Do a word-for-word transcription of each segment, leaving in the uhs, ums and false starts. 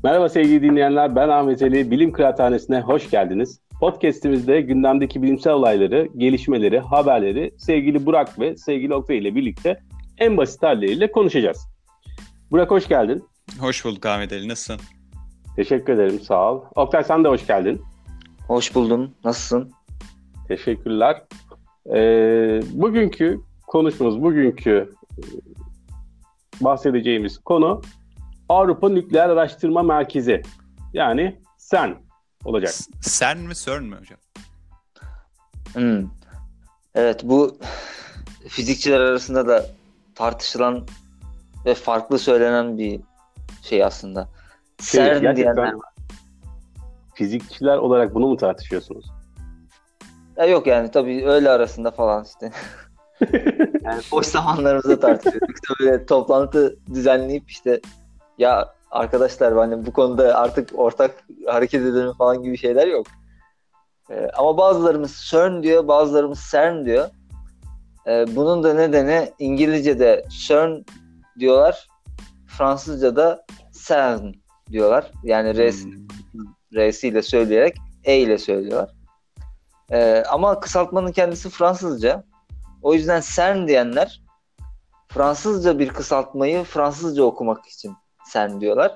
Merhaba sevgili dinleyenler, ben Ahmet Ali. Bilim Kıraathanesi'ne hoş geldiniz. Podcast'imizde gündemdeki bilimsel olayları, gelişmeleri, haberleri sevgili Burak ve sevgili Oktay ile birlikte en basit halleriyle konuşacağız. Burak hoş geldin. Hoş bulduk Ahmet Ali. Nasılsın? Teşekkür ederim, sağ ol. Oktay sen de hoş geldin. Hoş buldum. Nasılsın? Teşekkürler. Ee, bugünkü konuşmamız, bugünkü bahsedeceğimiz konu Avrupa Nükleer Araştırma Merkezi. Yani CERN olacak. S- CERN mi CERN mi hocam? Hmm. Evet, bu fizikçiler arasında da tartışılan ve farklı söylenen bir şey aslında. Şey, CERN diyenler gerçekten var. fizikçiler olarak bunu mu tartışıyorsunuz? Ya yok yani tabii öyle arasında falan işte. Yani boş zamanlarımızda tartışıyoruz. Yoksa böyle toplantı düzenleyip işte ya arkadaşlar hani bu konuda artık ortak hareket edelim falan gibi şeyler yok. Ee, ama bazılarımız CERN diyor, bazılarımız CERN diyor. Ee, bunun da nedeni İngilizce'de CERN diyorlar, Fransızca'da CERN diyorlar. Yani R'si, Hmm. R'siyle söyleyerek E ile söylüyorlar. Ee, ama kısaltmanın kendisi Fransızca. O yüzden CERN diyenler Fransızca bir kısaltmayı Fransızca okumak için CERN diyorlar.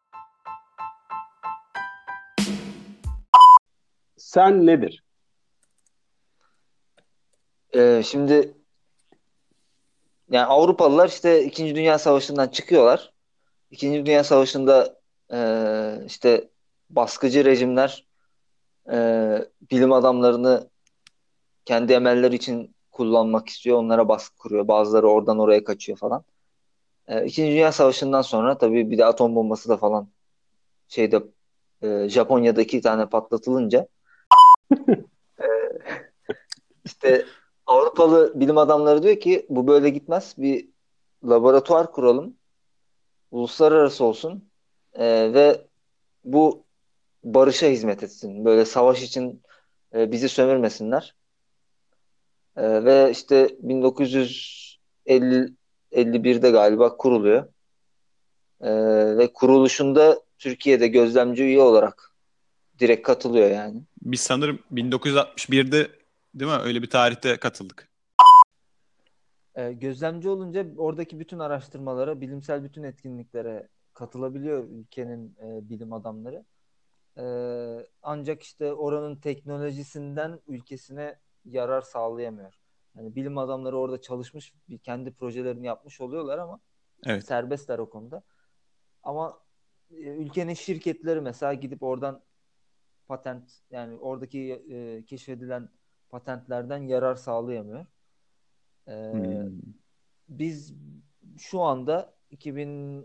CERN nedir? Ee, şimdi yani Avrupalılar işte İkinci Dünya Savaşı'ndan çıkıyorlar. İkinci Dünya Savaşı'nda e, işte baskıcı rejimler e, bilim adamlarını kendi emelleri için kullanmak istiyor. Onlara baskı kuruyor. Bazıları oradan oraya kaçıyor falan. E, İkinci Dünya Savaşı'ndan sonra tabii bir de atom bombası da falan şeyde e, Japonya'da iki tane patlatılınca e, işte Avrupalı bilim adamları diyor ki bu böyle gitmez. Bir laboratuvar kuralım. Uluslararası olsun. E, ve bu barışa hizmet etsin. Böyle savaş için e, bizi sömürmesinler. E, ve işte bin dokuz yüz elli elli birde galiba kuruluyor. E, ve kuruluşunda Türkiye'de gözlemci üye olarak direkt katılıyor yani. Biz sanırım bin dokuz yüz altmış birde değil mi? Öyle bir tarihte katıldık. E, gözlemci olunca oradaki bütün araştırmalara, bilimsel bütün etkinliklere katılabiliyor ülkenin e, bilim adamları. E, ancak işte oranın teknolojisinden ülkesine yarar sağlayamıyor. Yani bilim adamları orada çalışmış, bir kendi projelerini yapmış oluyorlar ama Evet. serbestler o konuda. Ama e, ülkenin şirketleri mesela gidip oradan patent, yani oradaki e, keşfedilen patentlerden yarar sağlayamıyor. E, Hmm. Biz şu anda iki bin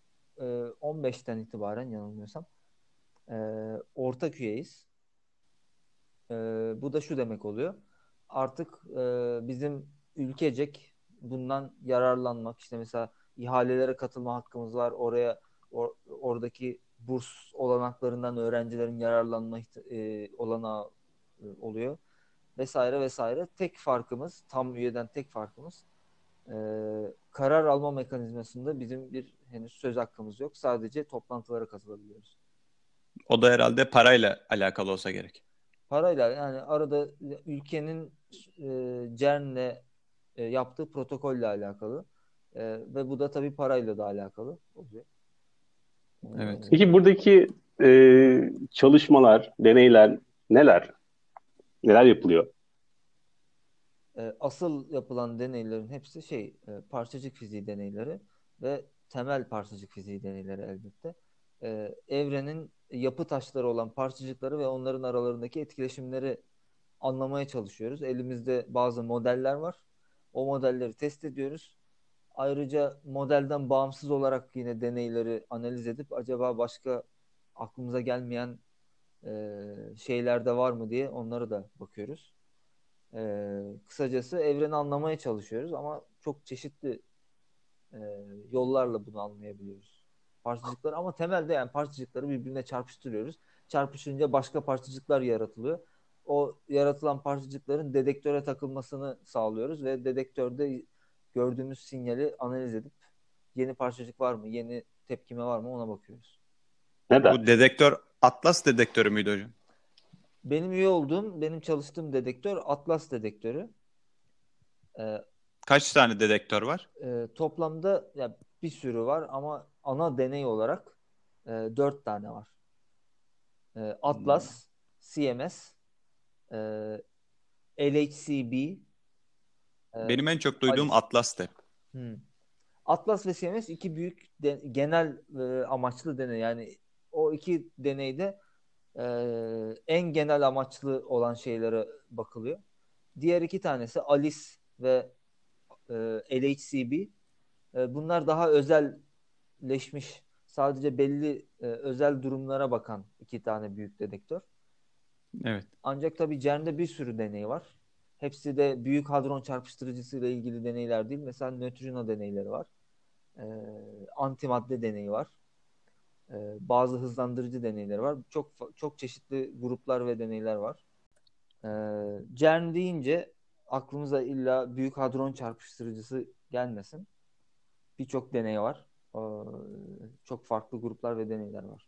on beşten itibaren yanılmıyorsam e, ortak üyeyiz. E, Bu da şu demek oluyor. Artık e, bizim ülkecek bundan yararlanmak, işte mesela ihalelere katılma hakkımız var. Oraya or- oradaki burs olanaklarından öğrencilerin yararlanma iht- e, olanağı e, oluyor. Vesaire vesaire. Tek farkımız, tam üyeden tek farkımız, e, karar alma mekanizmasında bizim bir henüz söz hakkımız yok. Sadece toplantılara katılabiliyoruz. O da herhalde parayla alakalı olsa gerek. Parayla, yani arada ülkenin e, CERN'le e, yaptığı protokolle alakalı. E, ve bu da tabii parayla da alakalı oluyor. Evet. Peki E, buradaki e, çalışmalar, deneyler neler? Neler yapılıyor? e, asıl yapılan deneylerin hepsi şey e, parçacık fiziği deneyleri ve temel parçacık fiziği deneyleri elbette. E, evrenin yapı taşları olan parçacıkları ve onların aralarındaki etkileşimleri anlamaya çalışıyoruz. Elimizde bazı modeller var. O modelleri test ediyoruz. Ayrıca modelden bağımsız olarak yine deneyleri analiz edip acaba başka aklımıza gelmeyen e, şeyler de var mı diye onlara da bakıyoruz. E, kısacası evreni anlamaya çalışıyoruz ama çok çeşitli e, yollarla bunu anlayabiliyoruz. Parçacıkları, ama temelde yani parçacıkları birbirine çarpıştırıyoruz. Çarpışınca başka parçacıklar yaratılıyor. O yaratılan parçacıkların dedektöre takılmasını sağlıyoruz ve dedektörde gördüğümüz sinyali analiz edip yeni parçacık var mı, yeni tepkime var mı ona bakıyoruz. Neden? Bu dedektör Atlas dedektörü müydü hocam? Benim üye olduğum, benim çalıştığım dedektör Atlas dedektörü. Ee, Kaç tane dedektör var? e, toplamda ya bir sürü var ama ana deney olarak e, dört tane var. E, Atlas, C M S, e, L H C B, e, Benim en çok duyduğum Alice. Atlas'tı. Hmm. Atlas ve C M S iki büyük de- genel e, amaçlı deney. Yani o iki deneyde e, en genel amaçlı olan şeylere bakılıyor. Diğer iki tanesi Alice ve e, L H C B. E, bunlar daha özelleşmiş, sadece belli e, özel durumlara bakan iki tane büyük dedektör. Evet. Ancak tabii CERN'de bir sürü deney var. Hepsi de büyük hadron çarpıştırıcısı ile ilgili deneyler değil. Mesela nötrino deneyleri var. E, antimadde deneyi var. E, bazı hızlandırıcı deneyleri var. Çok çok çeşitli gruplar ve deneyler var. E, CERN deyince aklımıza illa büyük hadron çarpıştırıcısı gelmesin. Birçok deney var. E, çok farklı gruplar ve deneyler var.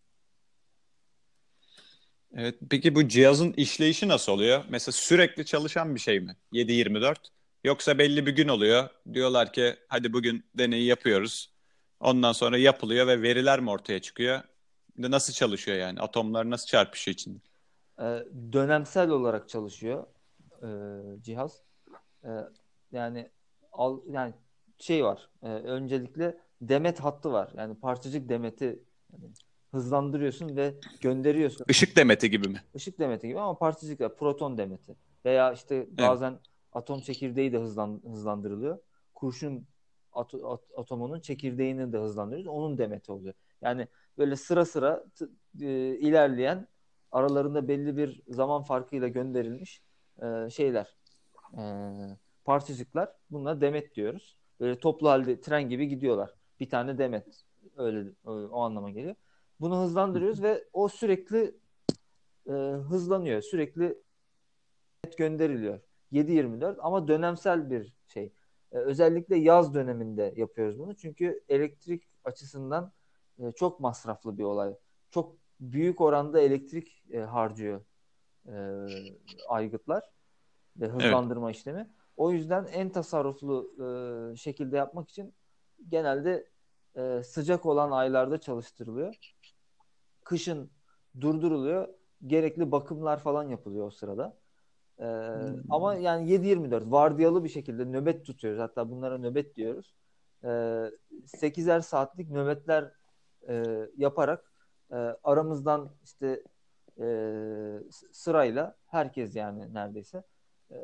Evet. Peki bu cihazın işleyişi nasıl oluyor? Mesela sürekli çalışan bir şey mi? yedi yirmi dört. Yoksa belli bir gün oluyor. Diyorlar ki hadi bugün deneyi yapıyoruz. Ondan sonra yapılıyor ve veriler mi ortaya çıkıyor? De nasıl çalışıyor yani? Atomlar nasıl çarpışıyor içinde? E, dönemsel olarak çalışıyor e, cihaz. E, yani al, yani şey var. E, öncelikle demet hattı var. Yani parçacık demeti yani hızlandırıyorsun ve gönderiyorsun. Işık demeti gibi mi? Işık demeti gibi ama parçacıklar, proton demeti. Veya işte Evet. bazen atom çekirdeği de hızlan, hızlandırılıyor. Kurşun at, at, atomunun çekirdeğini de hızlandırıyoruz. Onun demeti oluyor. Yani böyle sıra sıra t- e, ilerleyen, aralarında belli bir zaman farkıyla gönderilmiş e, şeyler, e, parçacıklar. Bunlara demet diyoruz. Böyle toplu halde tren gibi gidiyorlar. Bir tane demet. Öyle o, o anlama geliyor. Bunu hızlandırıyoruz ve o sürekli e, hızlanıyor. Sürekli gönderiliyor. yedi yirmi dört ama dönemsel bir şey. E, özellikle yaz döneminde yapıyoruz bunu. Çünkü elektrik açısından e, çok masraflı bir olay. Çok büyük oranda elektrik e, harcıyor e, aygıtlar ve Evet. hızlandırma işlemi. O yüzden en tasarruflu e, şekilde yapmak için genelde e, sıcak olan aylarda çalıştırılıyor. Kışın durduruluyor. Gerekli bakımlar falan yapılıyor o sırada. Ee, ama yani yedi yirmi dört vardiyalı bir şekilde nöbet tutuyoruz. Hatta bunlara nöbet diyoruz. Ee, sekizer saatlik nöbetler e, yaparak e, aramızdan işte e, sırayla herkes, yani neredeyse e,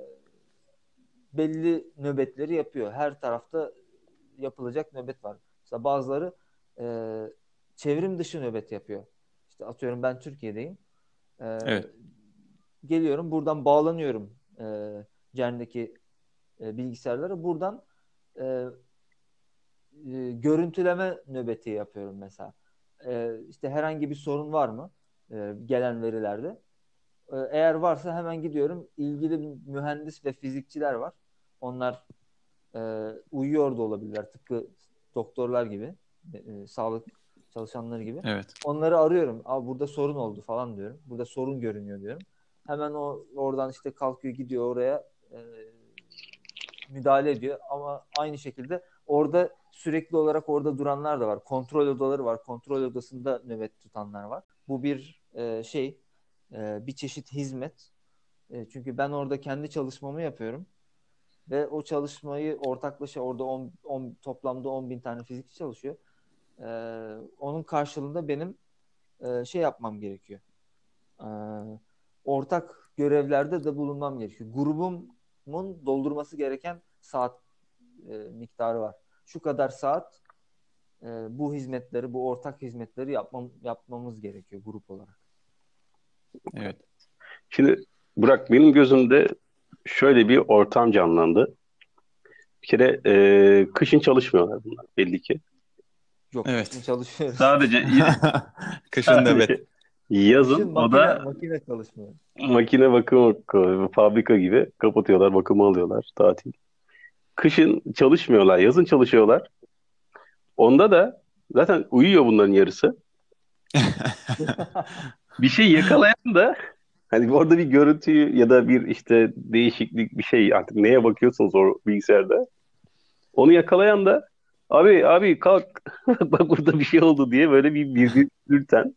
belli nöbetleri yapıyor. Her tarafta yapılacak nöbet var. Mesela bazıları e, çevrim dışı nöbet yapıyor. İşte atıyorum ben Türkiye'deyim. E, Evet. geliyorum buradan bağlanıyorum e, CERN'deki e, bilgisayarlara. Buradan e, e, görüntüleme nöbeti yapıyorum mesela. E, işte herhangi bir sorun var mı e, gelen verilerde? E, eğer varsa hemen gidiyorum. İlgili mühendis ve fizikçiler var. Onlar e, uyuyor da olabilirler. Tıpkı doktorlar gibi, e, e, sağlık çalışanları gibi. Evet. Onları arıyorum. Abi burada sorun oldu falan diyorum. Burada sorun görünüyor diyorum. Hemen o oradan işte kalkıyor, gidiyor oraya, e, müdahale ediyor. Ama aynı şekilde orada sürekli olarak orada duranlar da var. Kontrol odaları var. Kontrol odasında nöbet tutanlar var. Bu bir e, şey, e, bir çeşit hizmet. E, çünkü ben orada kendi çalışmamı yapıyorum. Ve o çalışmayı ortaklaşa orada on, on, toplamda on bin tane fizikçi çalışıyor. Ee, onun karşılığında benim e, şey yapmam gerekiyor. Ee, ortak görevlerde de bulunmam gerekiyor. Grubumun doldurması gereken saat e, miktarı var. Şu kadar saat e, bu hizmetleri, bu ortak hizmetleri yapmam, yapmamız gerekiyor grup olarak. Evet. Şimdi Burak, benim gözümde şöyle bir ortam canlandı. Bir kere e, kışın çalışmıyorlar bunlar belli ki. Yok, kışın Evet. çalışıyoruz. Sadece Kışın nöbet. sadece yazın Kışın o makine da makine çalışmıyor. makine bakımı, fabrika gibi kapatıyorlar, bakımı alıyorlar, tatil. Kışın çalışmıyorlar, yazın çalışıyorlar. Onda da zaten uyuyor bunların yarısı. Bir şey yakalayan da hani orada bir görüntüyü ya da bir işte değişiklik bir şey artık neye bakıyorsunuz o bilgisayarda. Onu yakalayan da abi abi kalk bak burada bir şey oldu diye böyle bir birbirten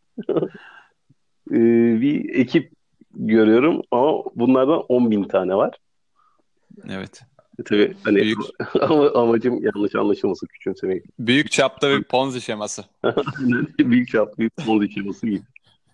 e, bir ekip görüyorum ama bunlardan on bin tane var. Evet. E, tabii hani Büyük ama amacım yanlış anlaşılmasın küçümsemek. büyük çapta bir Ponzi şeması. Büyük çaplı bir Ponzi şeması gibi.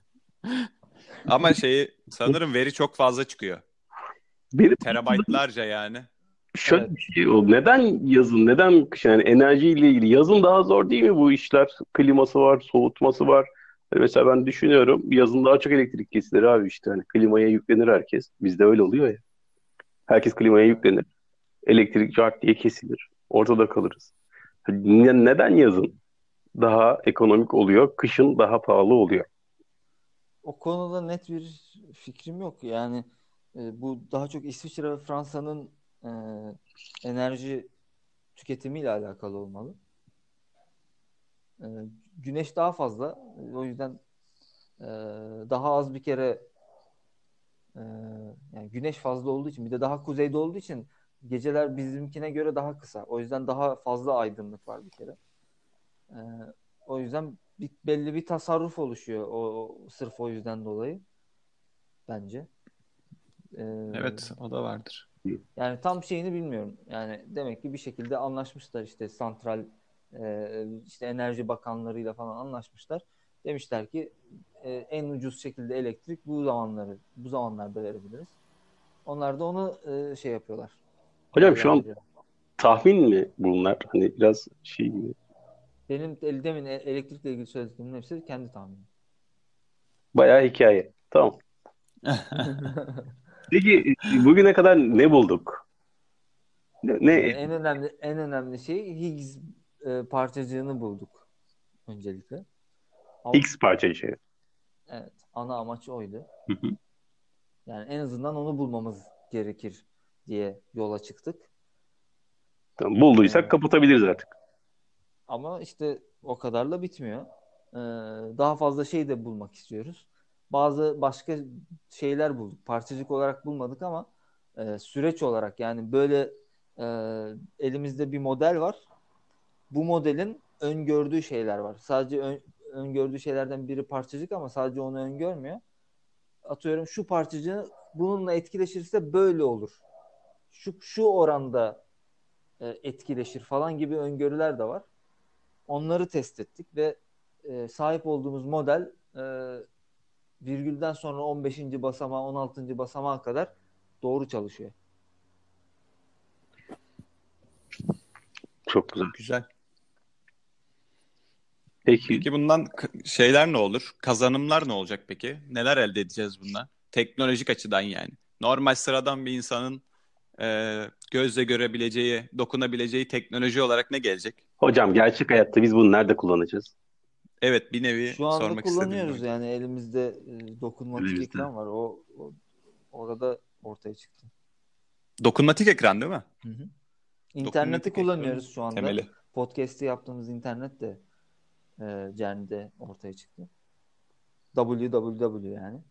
Ama şeyi sanırım veri çok fazla çıkıyor. Benim Terabaytlarca yani. şöyle Evet. bir şey oldu. Neden yazın? Neden kışın? Yani enerjiyle ilgili. Yazın daha zor değil mi bu işler? Kliması var, soğutması var. Hani mesela ben düşünüyorum. Yazın daha çok elektrik kesilir abi işte. Hani klimaya yüklenir herkes. Bizde öyle oluyor ya. Herkes klimaya yüklenir. Elektrik cart diye kesilir. Ortada kalırız. Ne- Neden yazın daha ekonomik oluyor, kışın daha pahalı oluyor? O konuda net bir fikrim yok. Yani e, bu daha çok İsviçre ve Fransa'nın e, enerji tüketimiyle alakalı olmalı. E, Güneş daha fazla. O yüzden e, daha az bir kere e, yani güneş fazla olduğu için bir de daha kuzeyde olduğu için geceler bizimkine göre daha kısa. O yüzden daha fazla aydınlık var bir kere. E, O yüzden bir, belli bir tasarruf oluşuyor o, o- sırf o yüzden dolayı bence. E, Evet, o da vardır. Yani tam şeyini bilmiyorum. Yani demek ki bir şekilde anlaşmışlar işte santral e, işte enerji bakanlarıyla falan anlaşmışlar. Demişler ki e, en ucuz şekilde elektrik bu zamanları bu zamanlarda verebiliriz. Onlar da onu e, şey yapıyorlar. Hocam şu an Değerlendiriyor. tahmin mi bunlar? Hani biraz şey gibi. Benim el- demin e- elektrikle ilgili söylediklerimin hepsi kendi tahminim. Bayağı hikaye. Tamam. Peki bugüne kadar ne bulduk? Ne, Ee, ne en önemli en önemli şey Higgs e, parçacığını bulduk öncelikle. Ama X parçacığı? evet, ana amaç oydu. Hı hı. Yani en azından onu bulmamız gerekir diye yola çıktık. Tamam, bulduysak Ee, kapatabiliriz artık. Ama işte o kadarla bitmiyor. Ee, daha fazla şey de bulmak istiyoruz. Bazı başka şeyler bulduk. Parçacık olarak bulmadık ama e, süreç olarak yani böyle e, elimizde bir model var. Bu modelin öngördüğü şeyler var. Sadece ön, öngördüğü şeylerden biri parçacık ama sadece onu öngörmüyor. Atıyorum şu parçacığı bununla etkileşirse böyle olur. Şu şu oranda e, etkileşir falan gibi öngörüler de var. Onları test ettik ve e, sahip olduğumuz model e, virgülden sonra on beşinci basamağa on altıncı basamağa kadar doğru çalışıyor. Çok güzel. Güzel. Peki Peki bundan k- şeyler ne olur? Kazanımlar ne olacak peki? Neler elde edeceğiz bundan? Teknolojik açıdan yani. Normal sıradan bir insanın e, gözle görebileceği, dokunabileceği teknoloji olarak ne gelecek? hocam gerçek hayatta biz bunu nerede kullanacağız? Evet, bir nevi Şu anda sormak istediğim de kullanıyoruz oydu. yani elimizde e, dokunmatik Elimizde. ekran var. O, o orada ortaya çıktı. Dokunmatik ekran değil mi? Hı hı. İnterneti Dokunmatik ekranın kullanıyoruz şu anda. temeli. Podcast'i yaptığımız internet de e, Cerni'de ortaya çıktı. W W W yani.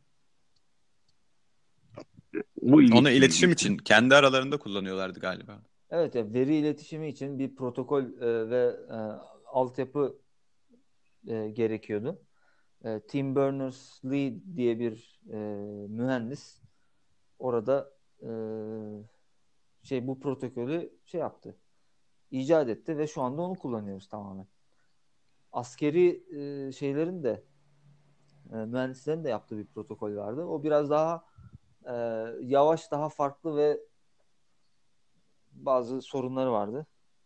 Bu Onu ilginç bir iletişim bilgi. için kendi aralarında kullanıyorlardı galiba. Evet, ya veri iletişimi için bir protokol e, ve e, altyapı e, gerekiyordu. E, Tim Berners-Lee diye bir e, mühendis orada e, şey bu protokolü şey yaptı, icat etti ve şu anda onu kullanıyoruz tamamen. Askeri e, şeylerin de e, mühendislerin de yaptığı bir protokol vardı. O biraz daha e, yavaş, daha farklı ve bazı sorunları vardı.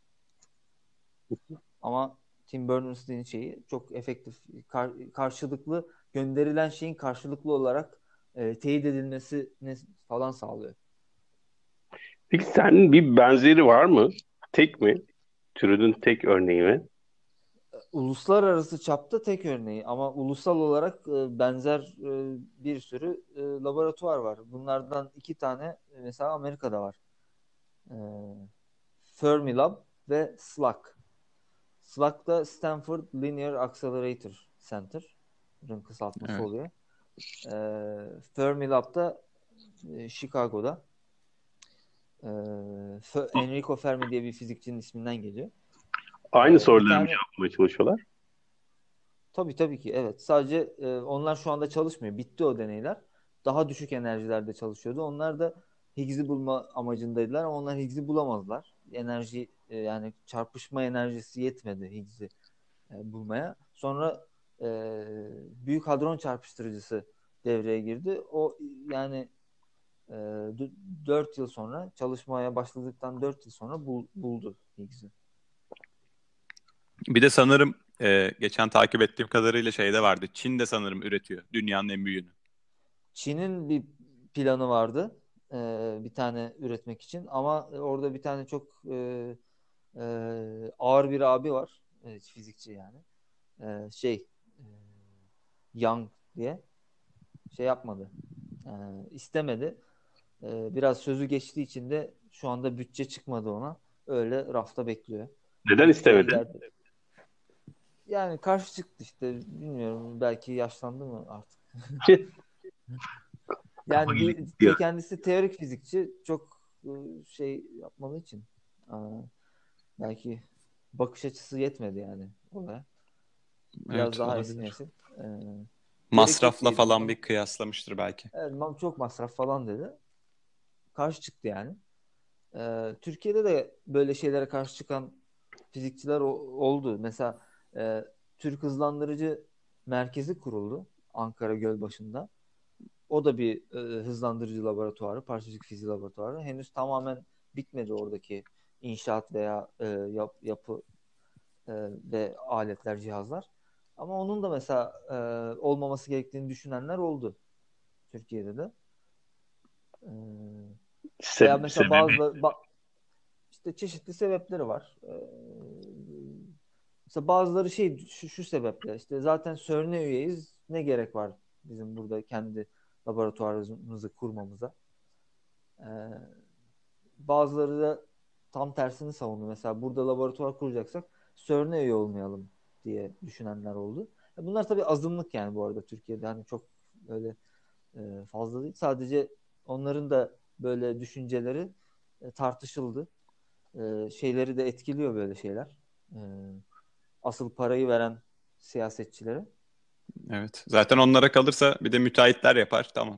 Ama Tim Berners-Lee'nin şeyi çok efektif, kar- karşılıklı gönderilen şeyin karşılıklı olarak e, teyit edilmesini falan sağlıyor. Peki senin bir benzeri var mı? Tek mi? Türünün tek örneği mi? Uluslararası çapta tek örneği ama ulusal olarak e, benzer e, bir sürü e, laboratuvar var. Bunlardan iki tane e, mesela Amerika'da var. E, Fermilab ve S L A C. S L A C da Stanford Linear Accelerator Center. kısaltması Evet. oluyor. E, Fermilab da e, Chicago'da. E, F- Enrico Fermi diye bir fizikçinin isminden geliyor. Aynı E, bir soruları mı tane yapmaya çalışıyorlar? tabii tabii ki evet. Sadece e, onlar şu anda çalışmıyor. Bitti o deneyler. Daha düşük enerjilerde çalışıyordu. Onlar da Higgs'i bulma amacındaydılar ama onlar Higgs'i bulamazlar. Enerji e, yani çarpışma enerjisi yetmedi Higgs'i e, bulmaya. Sonra e, Büyük Hadron Çarpıştırıcısı devreye girdi. O yani e, dört yıl sonra çalışmaya başladıktan dört yıl sonra bul, buldu Higgs'i. Bir de sanırım e, geçen takip ettiğim kadarıyla şeyde vardı. Çin de sanırım üretiyor dünyanın en büyüğünü. Çin'in bir planı vardı e, bir tane üretmek için ama orada bir tane çok e, e, ağır bir abi var. E, fizikçi yani. E, şey e, Yang diye şey yapmadı. E, istemedi. E, biraz sözü geçtiği için de şu anda bütçe çıkmadı ona. Öyle rafta bekliyor. Neden Bütçe istemedi? ileride. Yani karşı çıktı işte. Bilmiyorum. Belki yaşlandı mı artık. Yani Kafayı bir diyor. te- kendisi teorik fizikçi çok e, şey yapmadığı için aa, belki bakış açısı yetmedi yani olaya. Biraz Evet, daha eski olabilir. nesil. Ee, gerek yok Masrafla diye falan bir düşünüyorum. kıyaslamıştır belki. Evet, mam- çok masraf falan dedi. Karşı çıktı yani. Ee, Türkiye'de de böyle şeylere karşı çıkan fizikçiler o- oldu. Mesela e, Türk Hızlandırıcı Merkezi kuruldu Ankara Gölbaşı'nda. O da bir e, hızlandırıcı laboratuvarı, parçacık fiziği laboratuvarı. Henüz tamamen bitmedi oradaki inşaat veya e, yap, yapı e, ve aletler, cihazlar. Ama onun da mesela e, olmaması gerektiğini düşünenler oldu Türkiye'de de. E, veya Se- mesela sebebi bazı ba, işte çeşitli sebepleri var. E, mesela bazıları şey şu, şu sebeple işte zaten CERN'e üyeyiz. Ne gerek var bizim burada kendi laboratuvarımızı kurmamıza? E, bazıları da tam tersini savundu. Mesela burada laboratuvar kuracaksak CERN'e üye olmayalım diye düşünenler oldu. E, Bunlar tabii azınlık yani bu arada Türkiye'de. Hani çok öyle e, fazla değil. Sadece onların da böyle düşünceleri e, tartışıldı. E, şeyleri de etkiliyor böyle şeyler. E, asıl parayı veren siyasetçilere. Evet. Zaten onlara kalırsa bir de müteahhitler yapar. Tamam.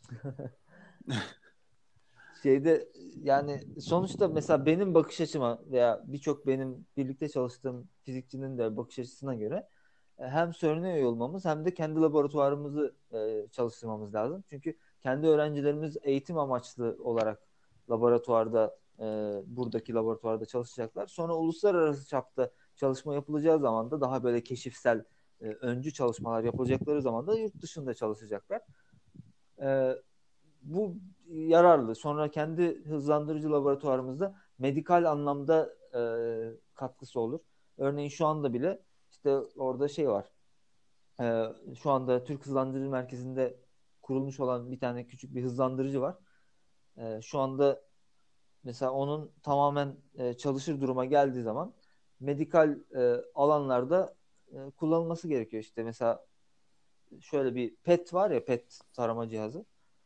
Şeyde yani sonuçta mesela benim bakış açıma veya birçok benim birlikte çalıştığım fizikçinin de bakış açısına göre e, hem CERN'e üye olmamız hem de kendi laboratuvarımızı e, çalıştırmamız lazım. Çünkü kendi öğrencilerimiz eğitim amaçlı olarak laboratuvarda e, buradaki laboratuvarda çalışacaklar. Sonra uluslararası çapta çalışma yapılacağı zaman da daha böyle keşifsel e, öncü çalışmalar yapılacakları zaman da yurt dışında çalışacaklar. E, bu yararlı. Sonra kendi hızlandırıcı laboratuvarımızda medikal anlamda e, katkısı olur. Örneğin şu anda bile işte orada şey var. E, şu anda Türk Hızlandırıcı Merkezi'nde kurulmuş olan bir tane küçük bir hızlandırıcı var. E, şu anda mesela onun tamamen e, çalışır duruma geldiği zaman medikal e, alanlarda e, kullanılması gerekiyor. İşte mesela şöyle bir PET var ya PET tarama cihazı.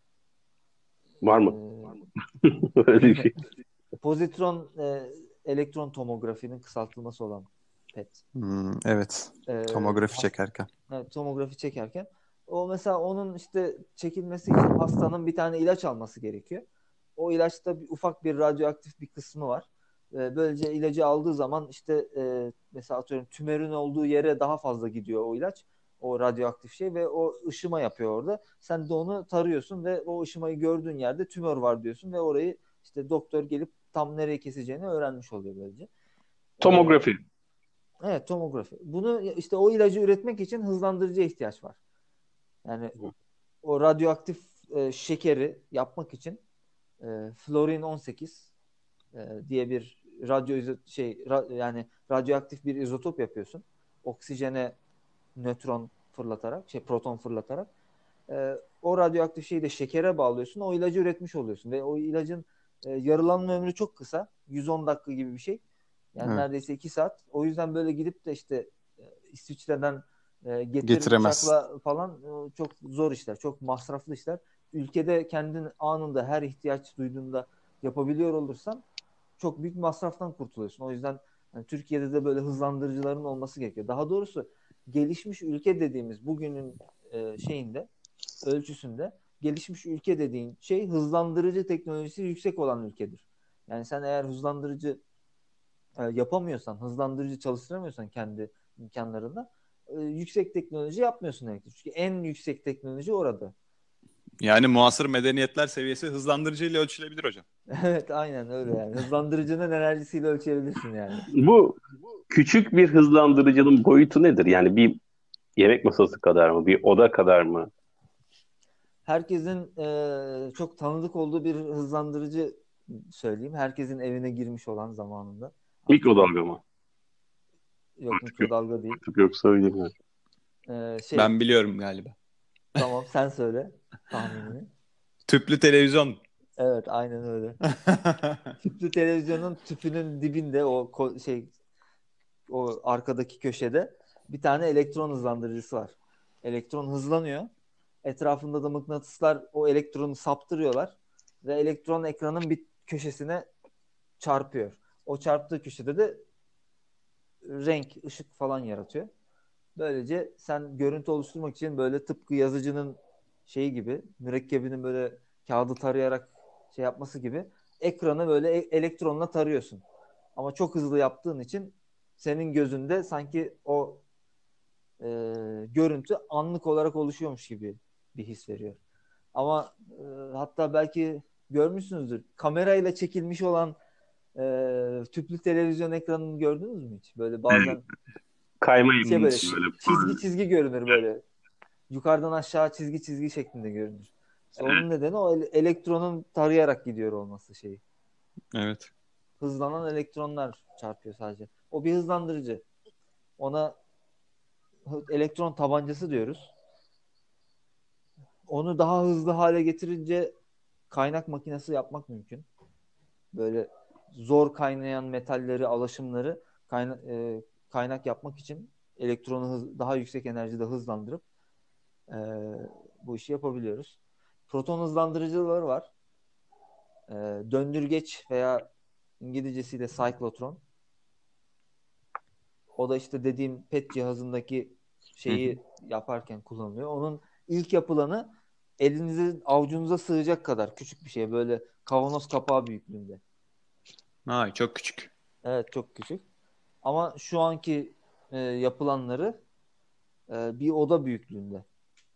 var mı? E, Öyle bir şey. pozitron e, elektron tomografinin kısaltılması olan PET. Hmm, evet. E, Tomografi has- çekerken. evet, tomografi çekerken o mesela onun işte çekilmesi için hastanın bir tane ilaç alması gerekiyor. O ilaçta bir, ufak bir radyoaktif bir kısmı var. E, böylece ilacı aldığı zaman işte e, mesela atıyorum tümörün olduğu yere daha fazla gidiyor o ilaç. O radyoaktif şey ve o ışıma yapıyor orada. Sen de onu tarıyorsun ve o ışımayı gördüğün yerde tümör var diyorsun ve orayı işte doktor gelip tam nereye keseceğini öğrenmiş oluyor böylece. Ee, Tomografi. evet tomografi. Bunu işte o ilacı üretmek için hızlandırıcıya ihtiyaç var. Yani o radyoaktif e, şekeri yapmak için e, florin on sekiz e, diye bir radyo izo- şey ra- yani radyoaktif bir izotop yapıyorsun. Oksijene nötron fırlatarak, şey proton fırlatarak e, o radyoaktif şeyi de şekere bağlıyorsun. O ilacı üretmiş oluyorsun ve o ilacın e, yarılanma ömrü çok kısa. yüz on dakika gibi bir şey. Yani Evet. neredeyse iki saat. O yüzden böyle gidip de işte e, İsviçre'den E, getir Getiremez. uçakla falan e, çok zor işler, çok masraflı işler. Ülkede kendin anında her ihtiyaç duyduğunda yapabiliyor olursan çok büyük masraftan kurtuluyorsun. O yüzden yani Türkiye'de de böyle hızlandırıcıların olması gerekiyor. Daha doğrusu gelişmiş ülke dediğimiz bugünün e, şeyinde, ölçüsünde gelişmiş ülke dediğin şey hızlandırıcı teknolojisi yüksek olan ülkedir. Yani sen eğer hızlandırıcı e, yapamıyorsan, hızlandırıcı çalıştıramıyorsan kendi imkanlarında e, yüksek teknoloji yapmıyorsun demektir. Çünkü en yüksek teknoloji orada. Yani muasır medeniyetler seviyesi hızlandırıcıyla ölçülebilir hocam. Evet, aynen öyle yani. Hızlandırıcının enerjisiyle ölçebilirsin yani. Bu küçük bir hızlandırıcının boyutu nedir? Yani bir yemek masası kadar mı? Bir oda kadar mı? Herkesin e, çok tanıdık olduğu bir hızlandırıcı söyleyeyim. Herkesin evine girmiş olan zamanında. Artık o Mikrodalga mı? yok, Artık yok. mikrodalga değil. Artık yok söyleyeyim. E, şey Ben biliyorum galiba. tamam, sen söyle tahminini. Tüplü televizyon. Evet, aynen öyle. Tüplü televizyonun tüpünün dibinde o ko- şey o arkadaki köşede bir tane elektron hızlandırıcısı var. Elektron hızlanıyor. Etrafında da mıknatıslar o elektronu saptırıyorlar ve elektron ekranın bir köşesine çarpıyor. O çarptığı köşede de renk, ışık falan yaratıyor. Böylece sen görüntü oluşturmak için böyle tıpkı yazıcının şeyi gibi, mürekkebinin böyle kağıdı tarayarak şey yapması gibi ekranı böyle e- elektronla tarıyorsun. Ama çok hızlı yaptığın için senin gözünde sanki o e, görüntü anlık olarak oluşuyormuş gibi bir his veriyor. Ama e, hatta belki görmüşsünüzdür. Kamerayla çekilmiş olan e, tüplü televizyon ekranını gördünüz mü hiç? Böyle Evet. bazen Kayma şey Hmm, böyle yapıyorsun ş- böyle. çizgi çizgi görünür böyle. Yukarıdan aşağı çizgi çizgi şeklinde görünür. İşte onun nedeni o ele- elektronun tarayarak gidiyor olması şeyi. evet. Hızlanan elektronlar çarpıyor sadece. O bir hızlandırıcı. Ona hı- elektron tabancası diyoruz. Onu daha hızlı hale getirince kaynak makinesi yapmak mümkün. Böyle zor kaynayan metalleri, alaşımları kayna- e, kaynak yapmak için elektronu hız- daha yüksek enerjide hızlandırıp e, bu işi yapabiliyoruz. Proton hızlandırıcıları var. E, döndürgeç veya İngilizcesiyle cyclotron. O da işte dediğim PET cihazındaki Hı hı. şeyi yaparken kullanılıyor. Onun ilk yapılanı elinizi avucunuza sığacak kadar küçük bir şey. Böyle kavanoz kapağı büyüklüğünde. Ay, çok küçük. Evet, çok küçük. Ama şu anki e, yapılanları e, bir oda büyüklüğünde.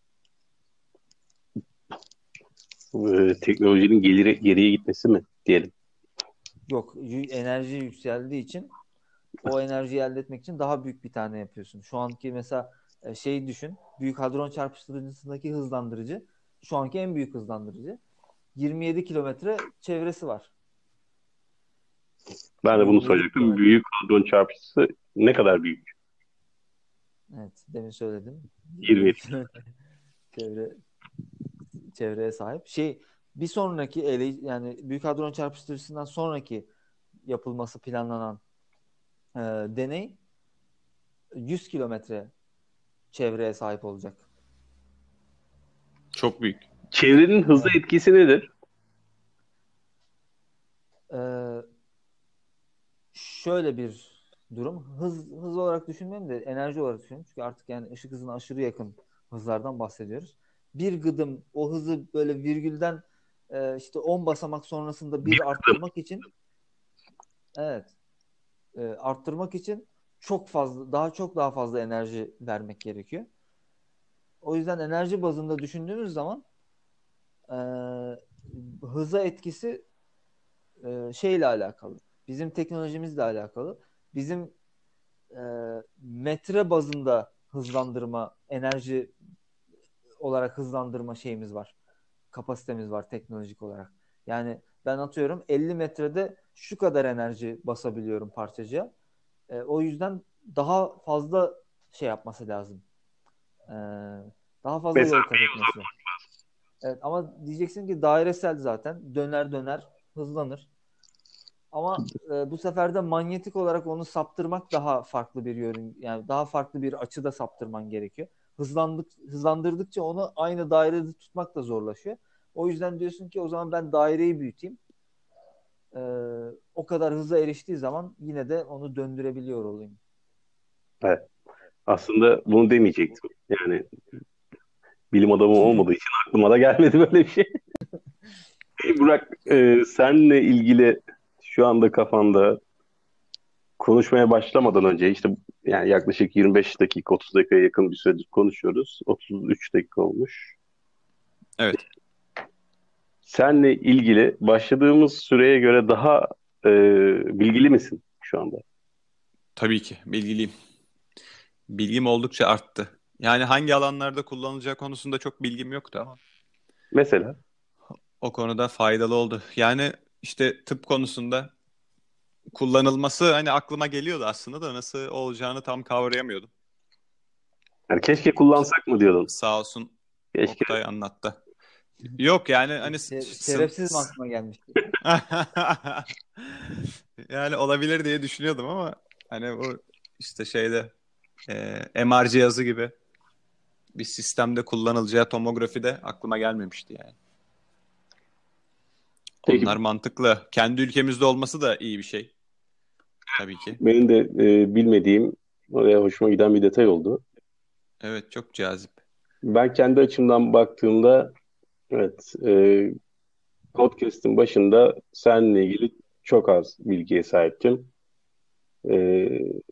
Ee, teknolojinin gelir, geriye gitmesi mi diyelim. Yok, y- enerji yükseldiği için o enerjiyi elde etmek için daha büyük bir tane yapıyorsun. Şu anki mesela e, şeyi düşün. Büyük hadron çarpıştırıcısındaki hızlandırıcı şu anki en büyük hızlandırıcı. yirmi yedi kilometre çevresi var. Ben de bunu yirmi yedi soracaktım. kilometre. Büyük hadron çarpıcısı ne kadar büyük? Evet, demin söyledim. yirmi yedi yirmi yedi. kilometre çevre çevreye sahip. Şey, bir sonraki ele, yani Büyük Hadron Çarpıştırıcısından sonraki yapılması planlanan e, deney yüz kilometre çevreye sahip olacak. Çok büyük. Çevrenin hızı Evet. etkisi nedir? Ee, şöyle bir durum. Hız hız olarak düşünmeyin de enerji olarak düşünün. Çünkü artık yani ışık hızına aşırı yakın hızlardan bahsediyoruz. Bir gıdım o hızı böyle virgülden e, işte on basamak sonrasında bir arttırmak için, evet, e, arttırmak için çok fazla, daha çok daha fazla enerji vermek gerekiyor. O yüzden enerji bazında düşündüğümüz zaman e, hıza etkisi e, şeyle alakalı. Bizim teknolojimizle alakalı. Bizim e, metre bazında hızlandırma, enerji olarak hızlandırma şeyimiz var. Kapasitemiz var teknolojik olarak. Yani ben atıyorum elli metrede şu kadar enerji basabiliyorum parçacığa. E, o yüzden daha fazla şey yapması lazım. E, daha fazla yol kat Mesafeyi etmesi. uzatmak. Evet, ama diyeceksin ki dairesel zaten döner döner hızlanır. Ama e, bu sefer de manyetik olarak onu saptırmak daha farklı bir yön, yani daha farklı bir açıda saptırman gerekiyor. Hızlandık, hızlandırdıkça onu aynı dairede tutmak da zorlaşıyor. O yüzden diyorsun ki o zaman ben daireyi büyüteyim. E, O kadar hıza eriştiği zaman yine de onu döndürebiliyor olayım. Evet. Aslında bunu demeyecektim. Yani bilim adamı olmadığı için aklıma da gelmedi böyle bir şey. Burak, e, senle ilgili şu anda kafanda konuşmaya başlamadan önce işte yani yaklaşık yirmi beş dakika otuz dakikaya yakın bir süredir konuşuyoruz. otuz üç dakika olmuş. Evet. Senle ilgili başladığımız süreye göre daha e, bilgili misin şu anda? Tabii ki bilgiliyim. Bilgim oldukça arttı. Yani hangi alanlarda kullanılacağı konusunda çok bilgim yoktu ama Mesela o konuda faydalı oldu. Yani işte tıp konusunda kullanılması hani aklıma geliyordu aslında da nasıl olacağını tam kavrayamıyordum. yani keşke kullansak mı diyordun? Sağ olsun Keşke. Oktay anlattı. Yok yani hani Şe- sın- şerefsiz mi aklıma gelmişti? yani olabilir diye düşünüyordum ama hani bu işte şeyde e, M R cihazı gibi bir sistemde kullanılacağı tomografide aklıma gelmemişti yani. Peki Onlar mantıklı. Kendi ülkemizde olması da iyi bir şey. Tabii ki. benim de e, bilmediğim oraya hoşuma giden bir detay oldu. Evet çok cazip. Ben kendi açımdan baktığımda evet e, podcast'in başında seninle ilgili çok az bilgiye sahiptim. E,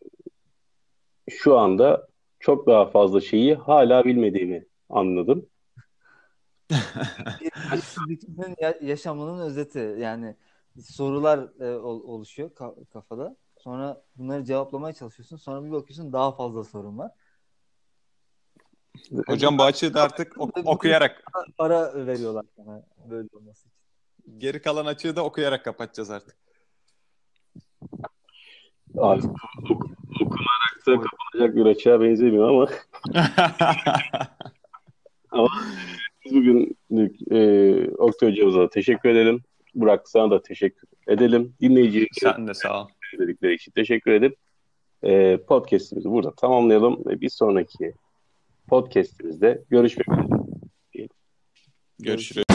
Şu anda çok daha fazla şeyi hala bilmediğimi anladım. Bir, bir bütünün ya- yaşamının özeti. Yani sorular e, ol- oluşuyor ka- kafada. Sonra bunları cevaplamaya çalışıyorsun. Sonra bir bakıyorsun daha fazla sorun var. Ve Hocam bu bunlar açığı da artık ok- ve bunun için okuyarak para veriyorlar sana böyle olması için. geri kalan açığı da okuyarak kapatacağız artık. Abi, ok- okunarak da kapanacak bir açığa benzemiyor ama, ama biz bugün e, Oktay hocamıza da teşekkür edelim. Burak sana da teşekkür edelim. Dinleyicilerimize Sen de sağ ol. dedikleri için teşekkür edip e, podcast'imizi burada tamamlayalım ve bir sonraki podcast'imizde görüşmek üzere. Görüşürüz.